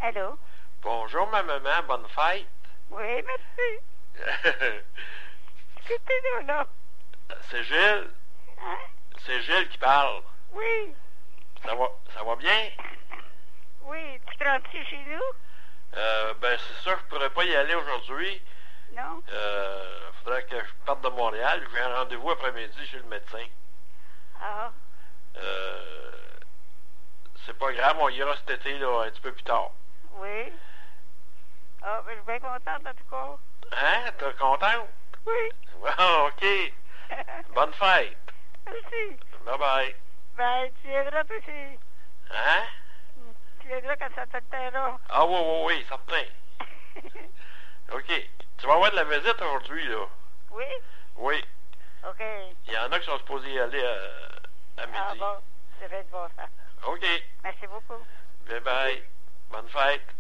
Allô? Bonjour, ma maman, bonne fête. Oui, merci. C'était nous, là. C'est Gilles. Hein? C'est Gilles qui parle. Oui. Ça va bien? Oui, tu te rends-tu chez nous? Ben, c'est sûr que je pourrais pas y aller aujourd'hui. Non? Faudrait que je parte de Montréal. J'ai un rendez-vous après-midi chez le médecin. Ah. C'est pas grave, on ira cet été, là, un petit peu plus tard. Oui. Ah, ben, je suis bien contente, en tout cas. Hein? T'es contente? Oui. Bon, OK. Bonne fête. Merci. Bye-bye. Ben, tu viendras, toi aussi. Hein? Tu viendras quand ça te tentera. Ah oui, certain. OK. Tu vas avoir de la visite aujourd'hui, là. Oui? Oui. OK. Il y en a qui sont supposés y aller à midi. Ah bon, c'est fait de bon ça. OK. Merci beaucoup. Bye-bye. Bonne fête.